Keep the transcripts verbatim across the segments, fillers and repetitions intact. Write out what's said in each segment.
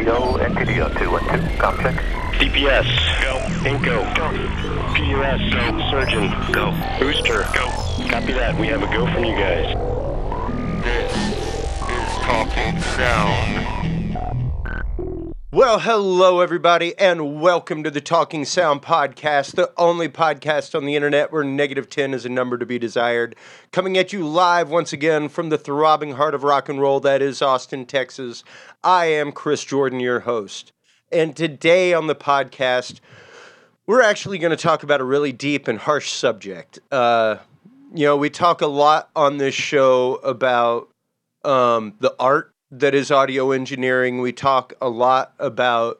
three oh, N T D O two one two, com check. D P S, go. Inco, go. P U S, go. Surgeon, go. Booster, go. Copy that. We have a go from you guys. This is Talking Sound. Well, hello, everybody, and welcome to the Talking Sound podcast, the only podcast on the internet where negative ten is a number to be desired. Coming at you live once again from the throbbing heart of rock and roll, that is Austin, Texas. I am Chris Jordan, your host. And today on the podcast, we're actually going to talk about a really deep and harsh subject. Uh, you know, we talk a lot on this show about um, the art that is audio engineering. We talk a lot about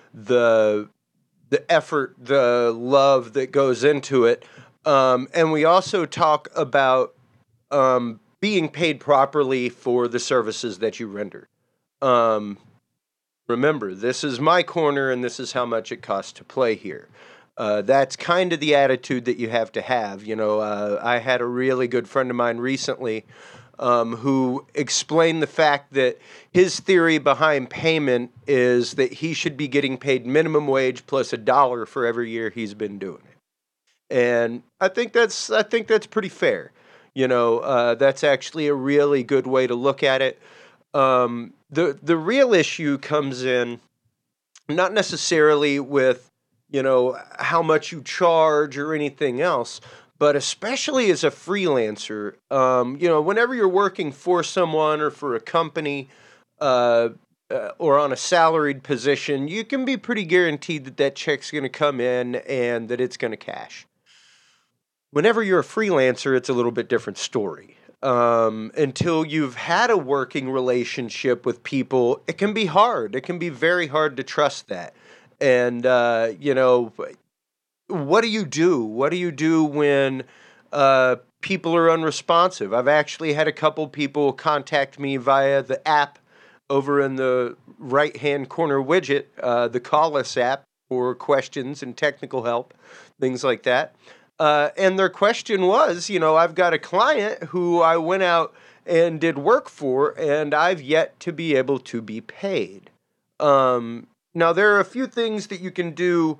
the the effort, the love that goes into it. Um, and we also talk about um, being paid properly for the services that you render. Um, remember, this is my corner and this is how much it costs to play here. Uh, that's kind of the attitude that you have to have. You know, uh, I had a really good friend of mine recently Um, who explained the fact that his theory behind payment is that he should be getting paid minimum wage plus a dollar for every year he's been doing it. And I think that's I think that's pretty fair. You know, uh, that's actually a really good way to look at it. Um, the the real issue comes in not necessarily with, you know, how much you charge or anything else, but especially as a freelancer, um, you know, whenever you're working for someone or for a company uh, uh, or on a salaried position, you can be pretty guaranteed that that check's going to come in and that it's going to cash. Whenever you're a freelancer, it's a little bit different story. Um, until you've had a working relationship with people, it can be hard. It can be very hard to trust that. And, uh, you know, what do you do? What do you do when uh, people are unresponsive? I've actually had a couple people contact me via the app over in the right-hand corner widget, uh, the Call Us app, for questions and technical help, things like that. Uh, and their question was, you know, I've got a client who I went out and did work for, and I've yet to be able to be paid. Um, now, there are a few things that you can do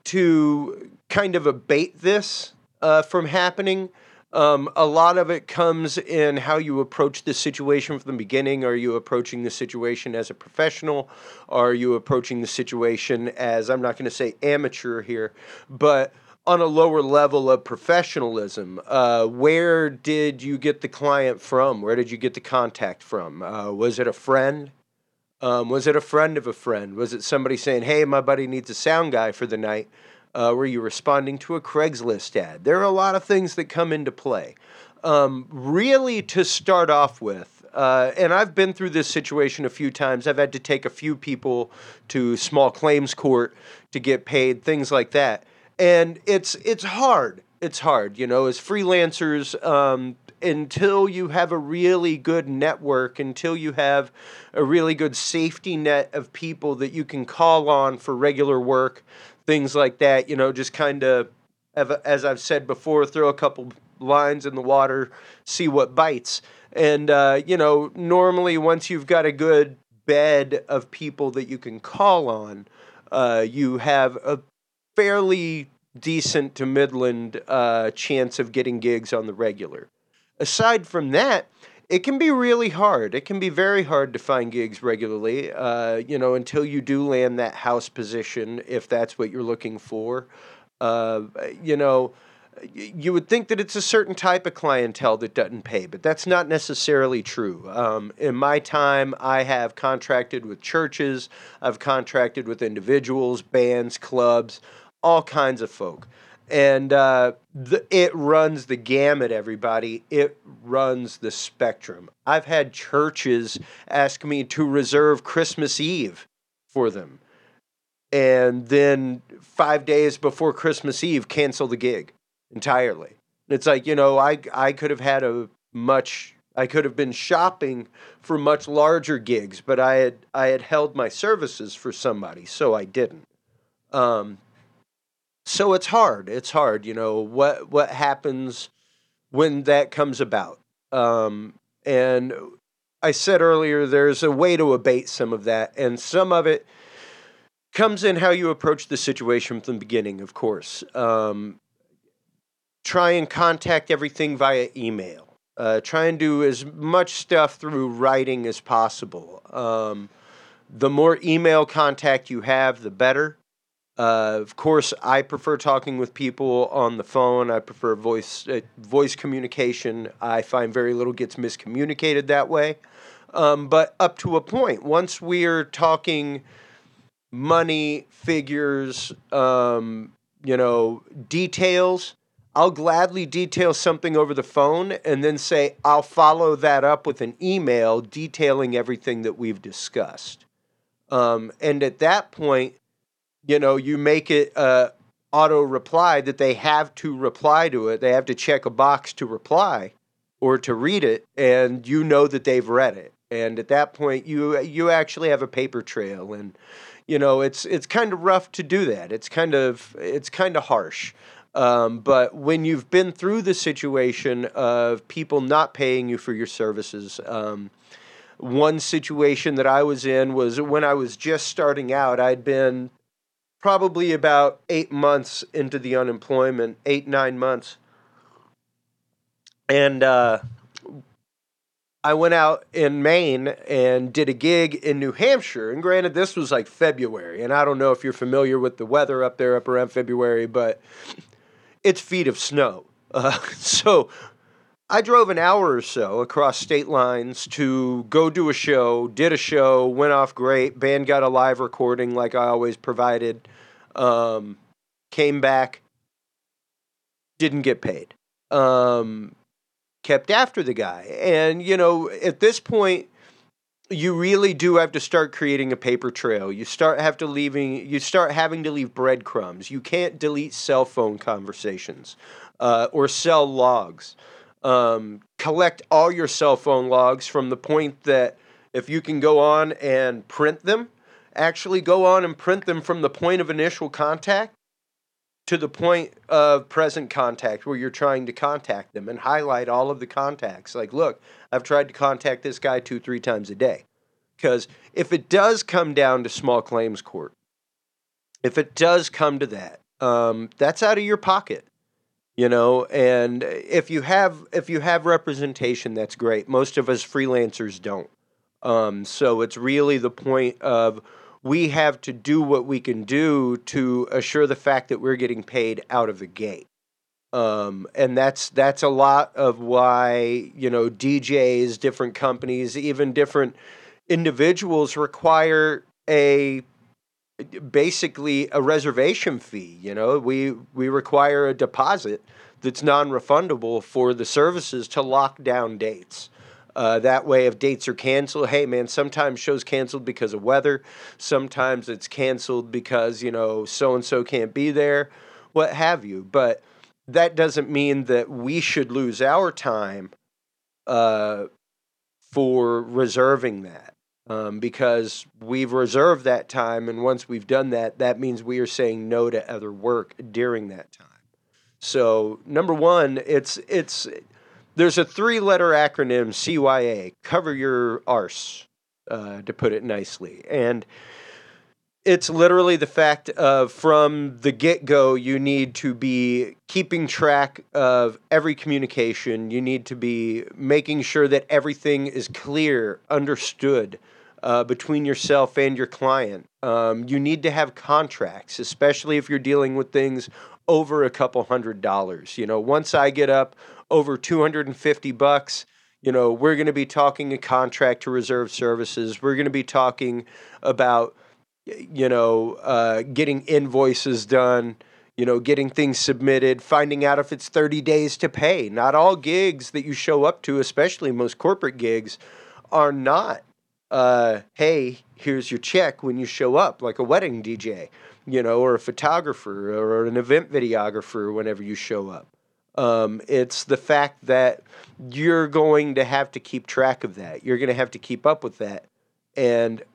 to kind of abate this uh, from happening. Um, a lot of it comes in how you approach the situation from the beginning. Are you approaching the situation as a professional? Are you approaching the situation as, I'm not going to say amateur here, but on a lower level of professionalism? Uh, where did you get the client from? Where did you get the contact from? Uh, was it a friend? Um, was it a friend of a friend? Was it somebody saying, hey, my buddy needs a sound guy for the night? Uh, were you responding to a Craigslist ad? There are a lot of things that come into play. Um, really, to start off with, uh, and I've been through this situation a few times. I've had to take a few people to small claims court to get paid, things like that. And it's it's hard. It's hard, you know, as freelancers, um, until you have a really good network, until you have a really good safety net of people that you can call on for regular work, things like that, you know, just kind of, as I've said before, throw a couple lines in the water, see what bites. And, uh, you know, normally once you've got a good bed of people that you can call on, uh, you have a fairly decent to midland uh, chance of getting gigs on the regular. Aside from that, it can be really hard. It can be very hard to find gigs regularly, uh, you know, until you do land that house position, if that's what you're looking for. Uh, you know, you would think that it's a certain type of clientele that doesn't pay, but that's not necessarily true. Um, in my time, I have contracted with churches, I've contracted with individuals, bands, clubs, all kinds of folk. And uh, the, it runs the gamut, everybody. It runs the spectrum. I've had churches ask me to reserve Christmas Eve for them. And then five days before Christmas Eve, cancel the gig entirely. It's like, you know, I, I could have had a much, I could have been shopping for much larger gigs, but I had, I had held my services for somebody, so I didn't. Um, So it's hard. It's hard, you know, what what happens when that comes about. Um, and I said earlier, there's a way to abate some of that, and some of it comes in how you approach the situation from the beginning, of course. Um, try and contact everything via email. Uh, try and do as much stuff through writing as possible. Um, the more email contact you have, the better. Uh, of course, I prefer talking with people on the phone. I prefer voice uh, voice communication. I find very little gets miscommunicated that way. Um, but up to a point, once we're talking money, figures, um, you know, details, I'll gladly detail something over the phone and then say I'll follow that up with an email detailing everything that we've discussed. Um, and at that point, you know, you make it uh, auto reply that they have to reply to it. They have to check a box to reply or to read it, and you know that they've read it. And at that point, you you actually have a paper trail, and you know it's it's kind of rough to do that. It's kind of it's kind of harsh. Um, but when you've been through the situation of people not paying you for your services, um, one situation that I was in was when I was just starting out. I'd been probably about eight months into the unemployment, eight, nine months. And uh, I went out in Maine and did a gig in New Hampshire. And granted, this was like February. And I don't know if you're familiar with the weather up there up around February, but it's feet of snow. Uh, so I drove an hour or so across state lines to go do a show, did a show, went off great. Band got a live recording like I always provided. Um, came back, didn't get paid. Um, kept after the guy. And, you know, at this point, you really do have to start creating a paper trail. You start have to leaving. You start having to leave breadcrumbs. You can't delete cell phone conversations uh, or cell logs. Um, collect all your cell phone logs from the point that if you can go on and print them, actually go on and print them from the point of initial contact to the point of present contact where you're trying to contact them, and highlight all of the contacts. Like, look, I've tried to contact this guy two, three times a day. Because if it does come down to small claims court, if it does come to that, um, that's out of your pocket, you know. And if you have if you have representation, that's great. Most of us freelancers don't. Um, so it's really the point of we have to do what we can do to assure the fact that we're getting paid out of the gate. Um, and that's that's a lot of why, you know, D Js, different companies, even different individuals require a basically a reservation fee. You know, we we require a deposit that's non-refundable for the services to lock down dates. Uh, that way, if dates are canceled, hey man, sometimes shows canceled because of weather. Sometimes it's canceled because, you know, so-and-so can't be there, what have you. But that doesn't mean that we should lose our time uh, for reserving that. Um, because we've reserved that time, and once we've done that, that means we are saying no to other work during that time. So, number one, it's it's... there's a three-letter acronym, C Y A, cover your arse, uh, to put it nicely. And it's literally the fact of from the get-go, you need to be keeping track of every communication. You need to be making sure that everything is clear, understood uh, between yourself and your client. Um, you need to have contracts, especially if you're dealing with things over a couple hundred dollars. You know, once I get up over two hundred fifty bucks, you know, we're going to be talking a contract to reserve services. We're going to be talking about, you know, uh, getting invoices done, you know, getting things submitted, finding out if it's thirty days to pay. Not all gigs that you show up to, especially most corporate gigs, are not, uh, hey, here's your check when you show up, like a wedding D J, you know, or a photographer or an event videographer whenever you show up. Um, it's the fact that you're going to have to keep track of that. You're going to have to keep up with that. And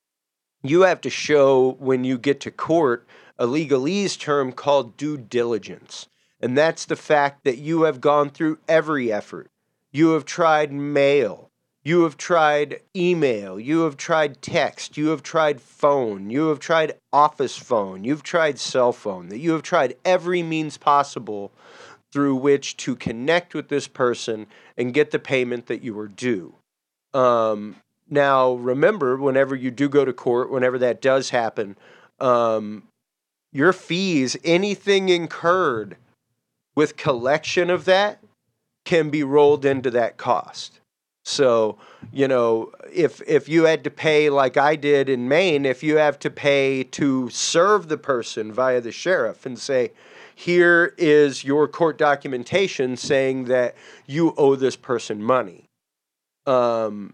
you have to show when you get to court a legalese term called due diligence. And that's the fact that you have gone through every effort. You have tried mail. You have tried email. You have tried text. You have tried phone. You have tried office phone. You've tried cell phone. That you have tried every means possible through which to connect with this person and get the payment that you were due. Um, now, remember, whenever you do go to court, whenever that does happen, um, your fees, anything incurred with collection of that, can be rolled into that cost. So, you know, if if you had to pay like I did in Maine, if you have to pay to serve the person via the sheriff and say, here is your court documentation saying that you owe this person money, um,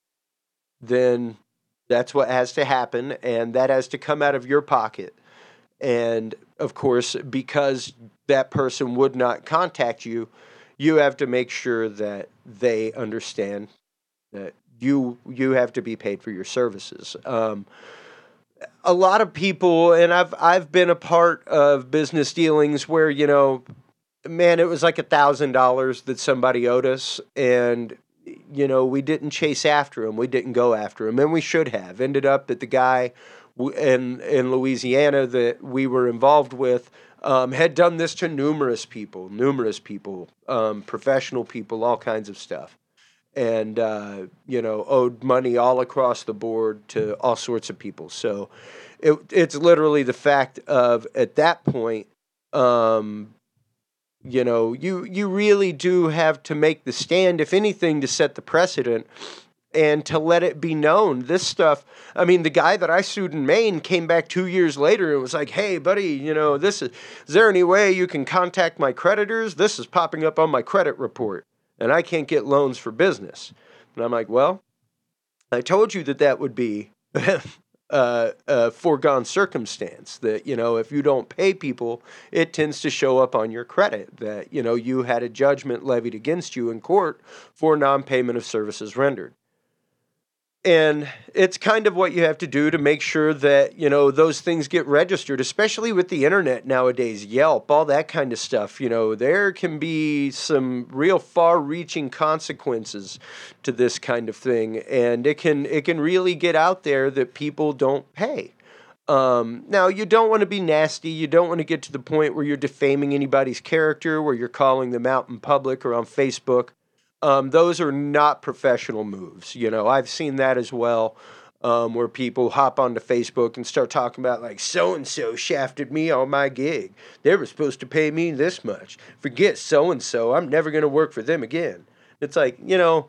then that's what has to happen, and that has to come out of your pocket. And, of course, because that person would not contact you, you have to make sure that they understand that you you have to be paid for your services. Um, a lot of people, and I've I've been a part of business dealings where, you know, man, it was like a thousand dollars that somebody owed us, and you know, we didn't chase after him, we didn't go after him, and we should have. Ended up that the guy in in Louisiana that we were involved with um, had done this to numerous people, numerous people, um, professional people, all kinds of stuff, and uh, you know, owed money all across the board to all sorts of people. So it, it's literally the fact of at that point, um, you know, you you really do have to make the stand, if anything, to set the precedent and to let it be known. This stuff, I mean, the guy that I sued in Maine came back two years later and was like, hey, buddy, you know, this is, is there any way you can contact my creditors? This is popping up on my credit report, and I can't get loans for business. And I'm like, well, I told you that that would be uh, a foregone circumstance, that, you know, if you don't pay people, it tends to show up on your credit, that, you know, you had a judgment levied against you in court for non-payment of services rendered. And it's kind of what you have to do to make sure that, you know, those things get registered, especially with the internet nowadays, Yelp, all that kind of stuff. You know, there can be some real far-reaching consequences to this kind of thing, and it can it can really get out there that people don't pay. Um, now, you don't want to be nasty. You don't want to get to the point where you're defaming anybody's character, where you're calling them out in public or on Facebook. Um, those are not professional moves. You know, I've seen that as well, um, where people hop onto Facebook and start talking about, like, so-and-so shafted me on my gig. They were supposed to pay me this much. Forget so-and-so. I'm never going to work for them again. It's like, you know,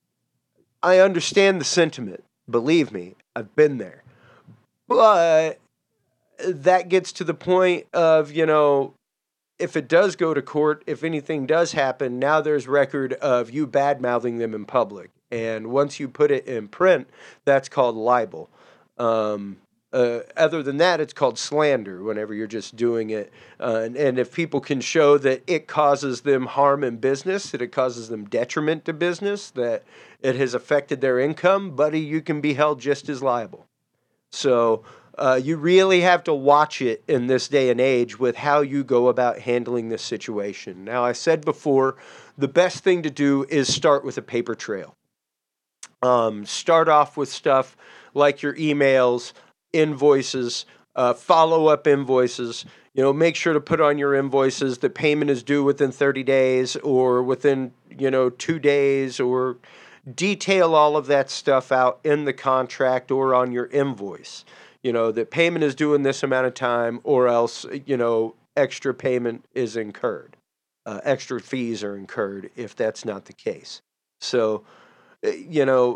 I understand the sentiment. Believe me, I've been there. But that gets to the point of, you know, if it does go to court, if anything does happen, now there's record of you bad-mouthing them in public. And once you put it in print, that's called libel. Um, uh, other than that, it's called slander whenever you're just doing it. Uh, and, and if people can show that it causes them harm in business, that it causes them detriment to business, that it has affected their income, buddy, you can be held just as liable. So Uh, you really have to watch it in this day and age with how you go about handling this situation. Now, I said before, the best thing to do is start with a paper trail. Um, start off with stuff like your emails, invoices, uh, follow-up invoices. You know, make sure to put on your invoices that payment is due within thirty days or within, you know, two days, or detail all of that stuff out in the contract or on your invoice. You know, that payment is due in this amount of time, or else, you know, extra payment is incurred. Uh, extra fees are incurred if that's not the case. So, you know,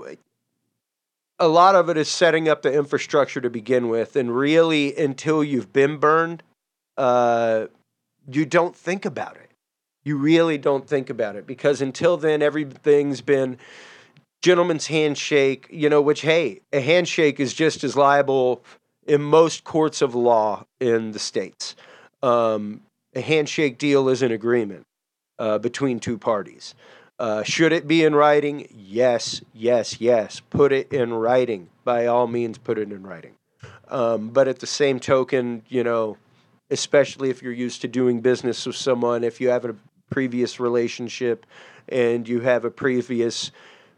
a lot of it is setting up the infrastructure to begin with. And really, until you've been burned, uh, you don't think about it. You really don't think about it, because until then, everything's been gentleman's handshake, you know, which, hey, a handshake is just as liable in most courts of law in the states. Um, a handshake deal is an agreement uh, between two parties. Uh, should it be in writing? Yes, yes, yes. Put it in writing. By all means, put it in writing. Um, but at the same token, you know, especially if you're used to doing business with someone, if you have a previous relationship and you have a previous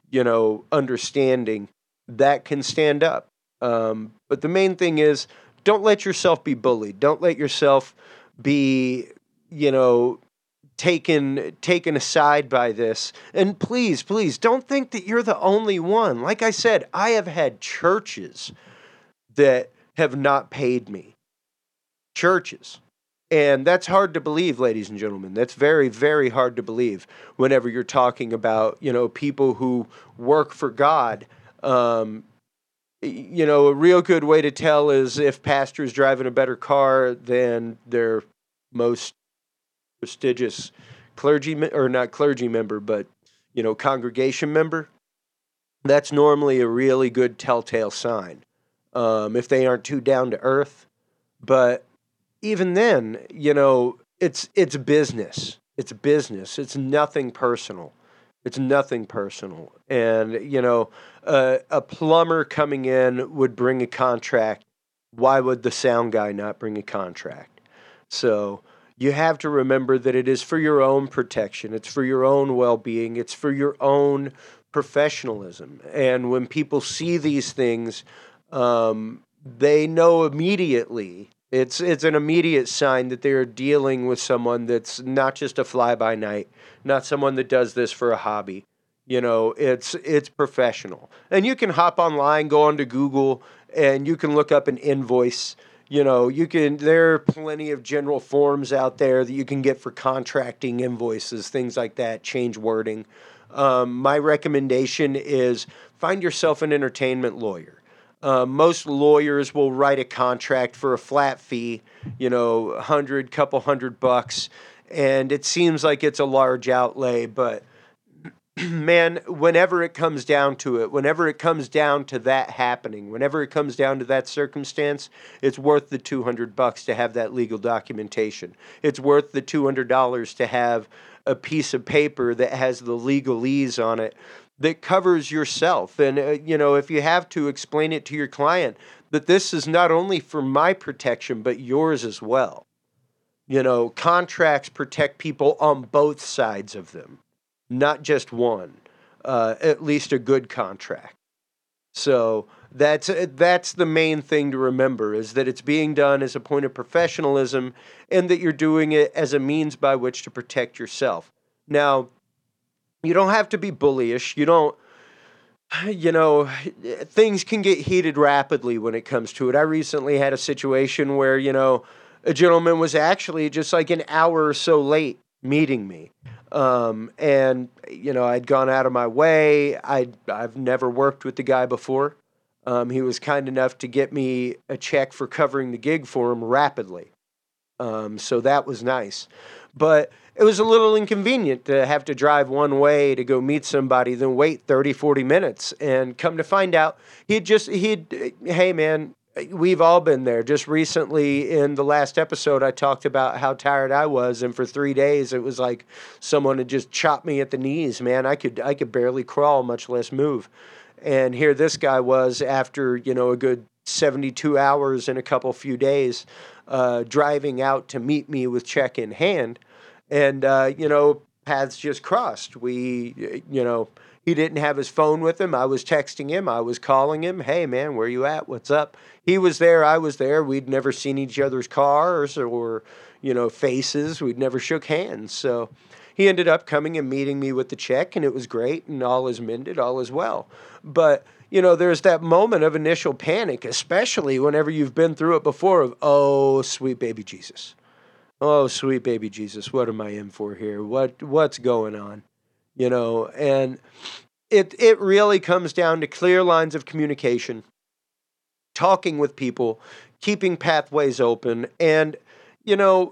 you know, understanding that can stand up. Um, but the main thing is, don't let yourself be bullied. Don't let yourself be, you know, taken taken aside by this. And please, please don't think that you're the only one. Like I said, I have had churches that have not paid me. Churches. And that's hard to believe, ladies and gentlemen. That's very, very hard to believe whenever you're talking about, you know, people who work for God. Um, you know, a real good way to tell is if pastors driving a better car than their most prestigious clergy, or not clergy member, but, you know, congregation member. That's normally a really good telltale sign. Um, if they aren't too down to earth. But even then, you know, it's it's business. It's business. It's nothing personal. It's nothing personal. And, you know, uh, a plumber coming in would bring a contract. Why would the sound guy not bring a contract? So you have to remember that it is for your own protection. It's for your own well-being. It's for your own professionalism. And when people see these things, um, they know immediately. It's it's an immediate sign that they're dealing with someone that's not just a fly-by-night, not someone that does this for a hobby. You know, it's it's professional. And you can hop online, go onto Google, and you can look up an invoice. You know, you can. There are plenty of general forms out there that you can get for contracting invoices, things like that, change wording. Um, my recommendation is find yourself an entertainment lawyer. Uh, most lawyers will write a contract for a flat fee, you know, a hundred, couple hundred bucks, and it seems like it's a large outlay, but man, whenever it comes down to it, whenever it comes down to that happening, whenever it comes down to that circumstance, it's worth the two hundred bucks to have that legal documentation. It's worth the two hundred dollars to have a piece of paper that has the legalese on it that covers yourself. And, uh, you know, if you have to, explain it to your client that this is not only for my protection, but yours as well. You know, contracts protect people on both sides of them, not just one, uh, at least a good contract. So that's that's the main thing to remember, is that it's being done as a point of professionalism and that you're doing it as a means by which to protect yourself. Now, you don't have to be bullyish. You don't, you know, things can get heated rapidly when it comes to it. I recently had a situation where, you know, a gentleman was actually just like an hour or so late meeting me. Um, and, you know, I'd gone out of my way. I'd, I've never worked with the guy before. Um, he was kind enough to get me a check for covering the gig for him rapidly. Um, so that was nice. But it was a little inconvenient to have to drive one way to go meet somebody, then wait thirty, forty minutes. And come to find out, he'd just, he'd, hey man, we've all been there. Just recently in the last episode, I talked about how tired I was. And for three days, it was like someone had just chopped me at the knees, man. I could, I could barely crawl, much less move. And here this guy was after, you know, a good seventy-two hours and a couple few days, uh, driving out to meet me with check in hand. And, uh, you know, paths just crossed. We, you know, he didn't have his phone with him. I was texting him. I was calling him. Hey, man, where you at? What's up? He was there. I was there. We'd never seen each other's cars or, you know, faces. We'd never shook hands. So he ended up coming and meeting me with the check, and it was great, and all is mended, all is well. But, you know, there's that moment of initial panic, especially whenever you've been through it before of, oh, sweet baby Jesus. Oh, sweet baby Jesus, what am I in for here? What what's going on? You know, and it it really comes down to clear lines of communication, talking with people, keeping pathways open, and, you know,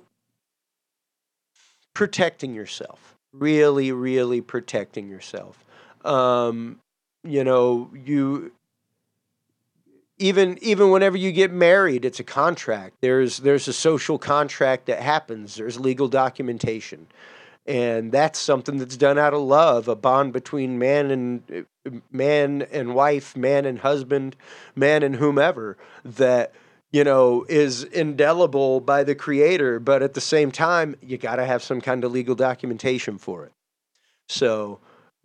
protecting yourself. Really, really protecting yourself. Um, you know, you Even even whenever you get married, it's a contract. There's there's a social contract that happens. There's legal documentation. And that's something that's done out of love, a bond between man and man and wife, man and husband, man and whomever, that, you know, is indelible by the Creator, but at the same time, you got to have some kind of legal documentation for it. So,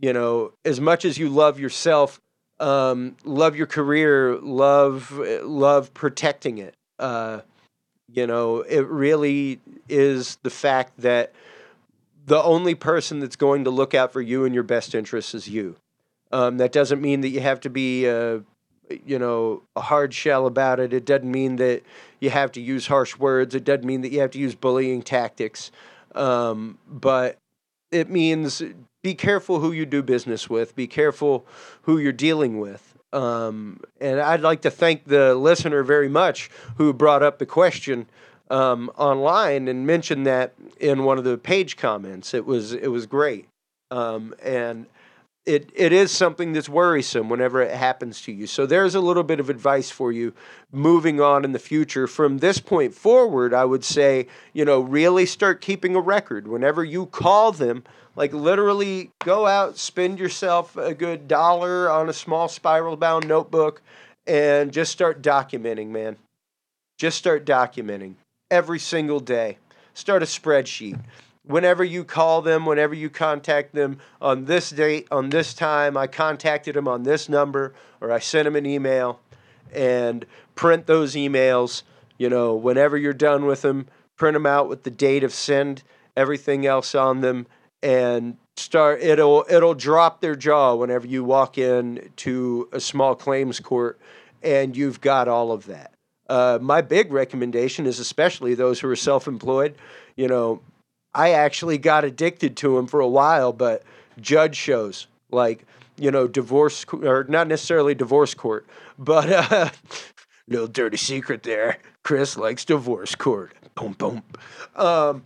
you know, as much as you love yourself, um, love your career, love love protecting it. Uh, you know, it really is the fact that the only person that's going to look out for you and your best interests is you. Um, that doesn't mean that you have to be, uh, you know, a hard shell about it. It doesn't mean that you have to use harsh words. It doesn't mean that you have to use bullying tactics. Um, but it means be careful who you do business with. Be careful who you're dealing with. Um, and I'd like to thank the listener very much who brought up the question um, online and mentioned that in one of the page comments. It was it was great, um, and it it is something that's worrisome whenever it happens to you. So there's a little bit of advice for you moving on in the future. From this point forward, I would say, you know, really start keeping a record. Whenever you call them, like literally go out, spend yourself a good dollar on a small spiral bound notebook and just start documenting, man. Just start documenting every single day. Start a spreadsheet. Whenever you call them, whenever you contact them on this date, on this time, I contacted them on this number, or I sent them an email, and print those emails. You know, whenever you're done with them, print them out with the date of send, everything else on them, and start. It'll it'll drop their jaw whenever you walk in to a small claims court, and you've got all of that. Uh, my big recommendation is, especially those who are self-employed, you know, I actually got addicted to them for a while, but judge shows like, you know, divorce, or not necessarily divorce court, but uh, little dirty secret there. Chris likes divorce court. Boom, boom. Um,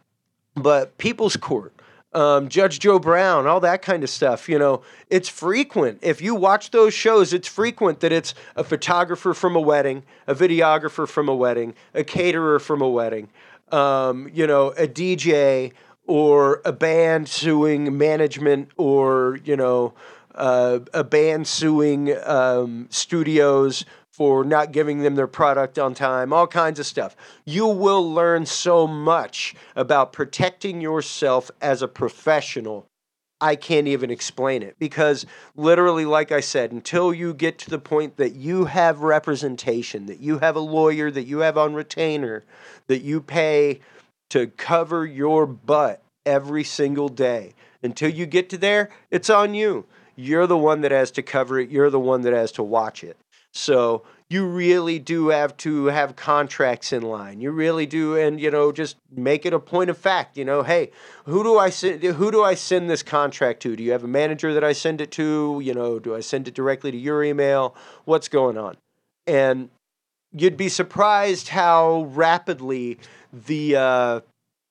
but people's court, um, Judge Joe Brown, all that kind of stuff, you know, it's frequent. If you watch those shows, it's frequent that it's a photographer from a wedding, a videographer from a wedding, a caterer from a wedding. Um, you know, a D J or a band suing management, or, you know, uh, a band suing um, studios for not giving them their product on time, all kinds of stuff. You will learn so much about protecting yourself as a professional. I can't even explain it, because literally, like I said, until you get to the point that you have representation, that you have a lawyer, that you have on retainer, that you pay to cover your butt every single day, until you get to there, it's on you. You're the one that has to cover it. You're the one that has to watch it. So you really do have to have contracts in line. You really do, and you know, just make it a point of fact. You know, hey, who do I send? Who do I send this contract to? Do you have a manager that I send it to? You know, do I send it directly to your email? What's going on? And you'd be surprised how rapidly the uh,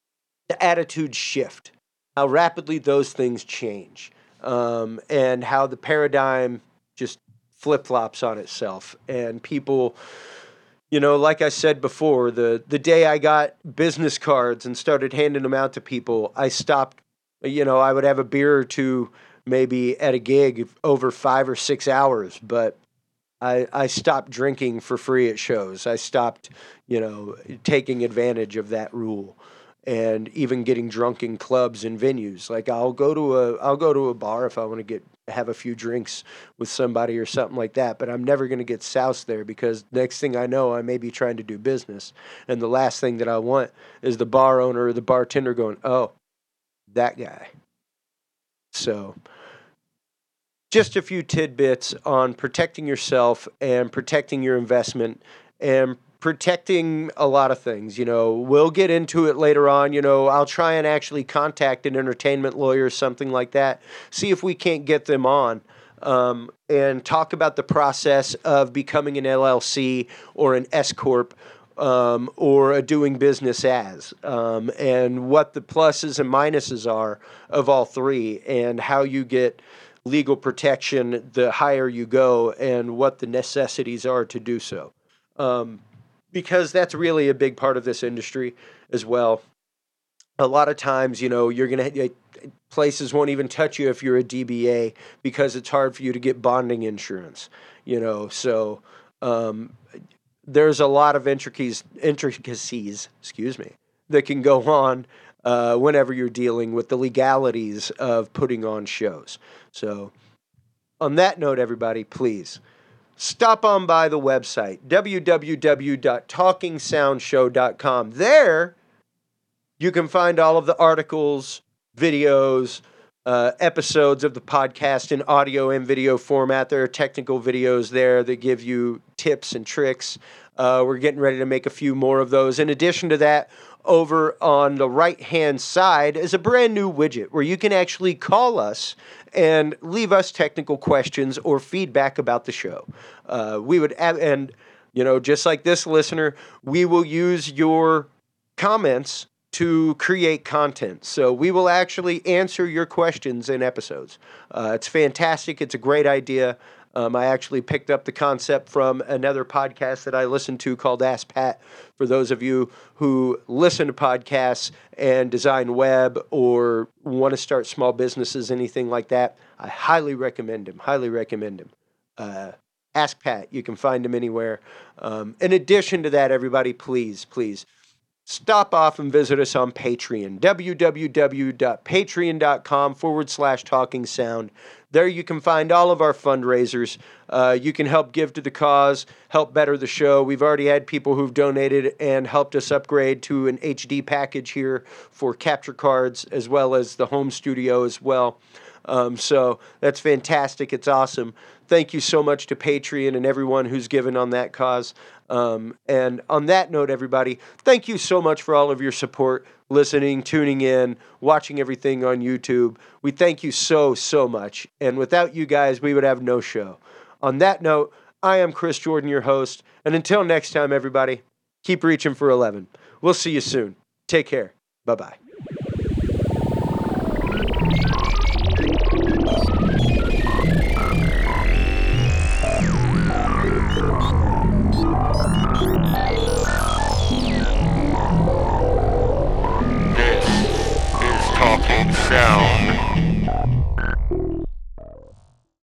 the attitudes shift, how rapidly those things change, um, and how the paradigm just flip-flops on itself. And people, you know, like I said before, the the day I got business cards and started handing them out to people, I stopped. You know, I would have a beer or two maybe at a gig over five or six hours, but I, I stopped drinking for free at shows. I stopped, you know, taking advantage of that rule, and even getting drunk in clubs and venues. Like I'll go to a I'll go to a bar if I want to get have a few drinks with somebody or something like that, but I'm never going to get soused there, because next thing I know, I may be trying to do business, and the last thing that I want is the bar owner or the bartender going, "Oh, that guy." So just a few tidbits on protecting yourself and protecting your investment and protecting a lot of things. You know, we'll get into it later on. You know, I'll try and actually contact an entertainment lawyer or something like that, see if we can't get them on, um, and talk about the process of becoming an L L C or an S Corp, um, or a doing business as, um, and what the pluses and minuses are of all three, and how you get legal protection the higher you go, and what the necessities are to do so. Um, because that's really a big part of this industry as well. A lot of times, you know, you're going to, places won't even touch you if you're a D B A, because it's hard for you to get bonding insurance, you know. So um, there's a lot of intricacies, intricacies, excuse me, that can go on uh, whenever you're dealing with the legalities of putting on shows. So on that note, everybody, please stop on by the website, w w w dot talking sound show dot com. There, you can find all of the articles, videos, uh, episodes of the podcast in audio and video format. There are technical videos there that give you tips and tricks. Uh, we're getting ready to make a few more of those. In addition to that, over on the right-hand side is a brand new widget where you can actually call us and leave us technical questions or feedback about the show. Uh, we would, have, and you know, just like this listener, we will use your comments to create content. So we will actually answer your questions in episodes. Uh, it's fantastic. It's a great idea. Um, I actually picked up the concept from another podcast that I listened to called Ask Pat. For those of you who listen to podcasts and design web or want to start small businesses, anything like that, I highly recommend him. Highly recommend him. Uh, Ask Pat. You can find him anywhere. Um, in addition to that, everybody, please, please, stop off and visit us on Patreon, www.patreon.com forward slash talking sound. There you can find all of our fundraisers. Uh, you can help give to the cause, help better the show. We've already had people who've donated and helped us upgrade to an H D package here for capture cards as well as the home studio as well. Um, so that's fantastic. It's awesome. Thank you so much to Patreon and everyone who's given on that cause. Um, and on that note, everybody, thank you so much for all of your support, listening, tuning in, watching everything on YouTube. We thank you so, so much. And without you guys, we would have no show. On that note, I am Chris Jordan, your host. And until next time, everybody, keep reaching for eleven. We'll see you soon. Take care. Bye-bye. This is Talking Sound.